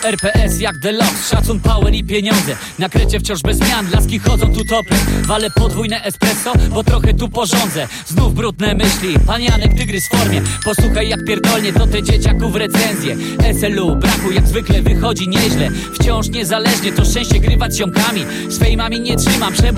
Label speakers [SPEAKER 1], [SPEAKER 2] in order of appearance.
[SPEAKER 1] RPS jak deluxe, szacun, power i pieniądze. Na krecie wciąż bez zmian, laski chodzą tu topem. Walę podwójne espresso, bo trochę tu porządzę. Znów brudne myśli, pan Janek tygrys w formie. Posłuchaj jak pierdolnie to te dzieciaków recenzje. SLU braku jak zwykle wychodzi nieźle. Wciąż niezależnie to szczęście grywać z ziomkami. Swej mami nie trzymam,